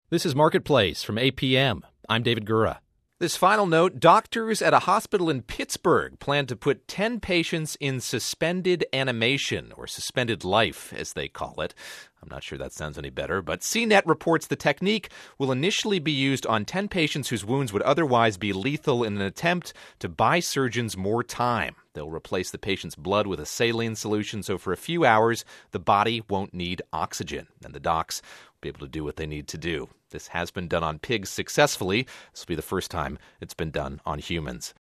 This is Marketplace from APM. I'm David Gura. This final note, doctors at a hospital in Pittsburgh plan to put 10 patients in suspended animation, or suspended life, as they call it. I'm not sure that sounds any better, but CNET reports the technique will initially be used on 10 patients whose wounds would otherwise be lethal in an attempt to buy surgeons more time. They'll replace the patient's blood with a saline solution, so for a few hours, the body won't need oxygen, and the docs will be able to do what they need to do. This has been done on pigs successfully. This will be the first time it's been done on humans.